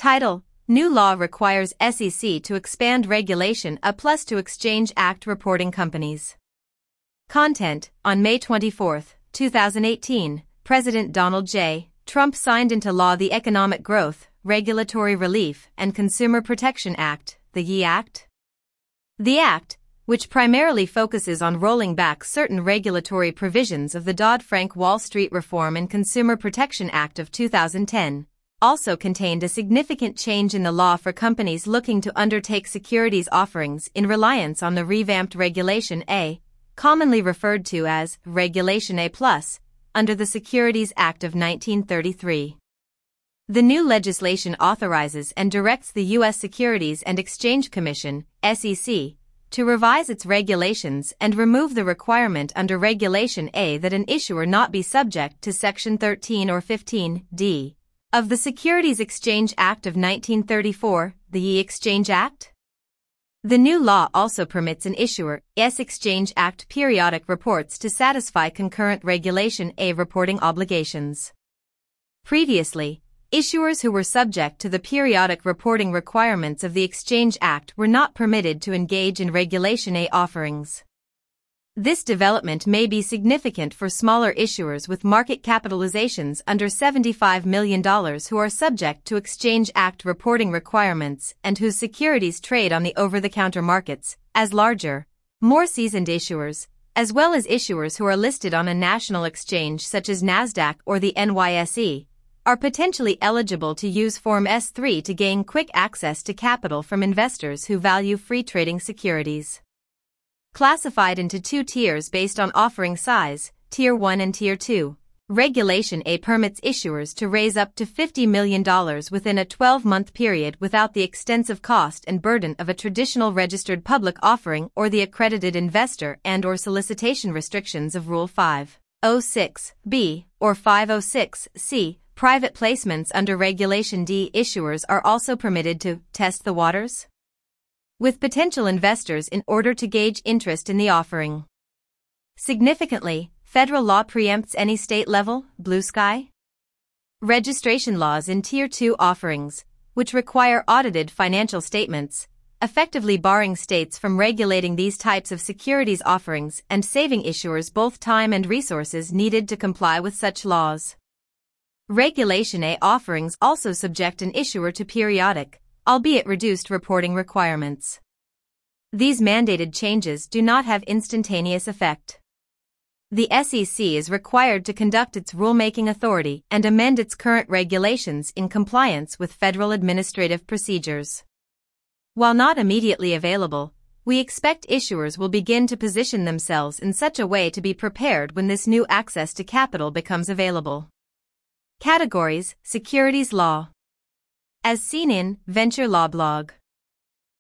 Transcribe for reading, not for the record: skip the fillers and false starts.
Title: New law requires SEC to expand regulation plus to Exchange Act reporting companies. Content: On May 24, 2018, President Donald J. Trump signed into law the Economic Growth, Regulatory Relief, and Consumer Protection Act, the YE Act. The Act, which primarily focuses on rolling back certain regulatory provisions of the Dodd-Frank Wall Street Reform and Consumer Protection Act of 2010, also contained a significant change in the law for companies looking to undertake securities offerings in reliance on the revamped Regulation A, commonly referred to as Regulation A+, under the Securities Act of 1933. The new legislation authorizes and directs the U.S. Securities and Exchange Commission, SEC, to revise its regulations and remove the requirement under Regulation A that an issuer not be subject to Section 13 or 15(d) of the Securities Exchange Act of 1934, the YE Exchange Act. The new law also permits an issuer's Exchange Act periodic reports to satisfy concurrent Regulation A reporting obligations. Previously, issuers who were subject to the periodic reporting requirements of the Exchange Act were not permitted to engage in Regulation A offerings. This development may be significant for smaller issuers with market capitalizations under $75 million who are subject to Exchange Act reporting requirements and whose securities trade on the over-the-counter markets, as larger, more seasoned issuers, as well as issuers who are listed on a national exchange such as NASDAQ or the NYSE, are potentially eligible to use Form S-3 to gain quick access to capital from investors who value free trading securities. Classified into two tiers based on offering size, Tier 1 and Tier 2, Regulation A permits issuers to raise up to $50 million within a 12-month period without the extensive cost and burden of a traditional registered public offering or the accredited investor and/or solicitation restrictions of Rule 506(b) or 506(c). Private placements under Regulation D. Issuers are also permitted to test the waters with potential investors in order to gauge interest in the offering. Significantly, federal law preempts any state-level, blue sky registration laws in Tier 2 offerings, which require audited financial statements, effectively barring states from regulating these types of securities offerings and saving issuers both time and resources needed to comply with such laws. Regulation A offerings also subject an issuer to periodic, albeit reduced reporting requirements. These mandated changes do not have instantaneous effect. The SEC is required to conduct its rulemaking authority and amend its current regulations in compliance with federal administrative procedures. While not immediately available, we expect issuers will begin to position themselves in such a way to be prepared when this new access to capital becomes available. Categories: Securities Law. As seen in Venture Law Blog.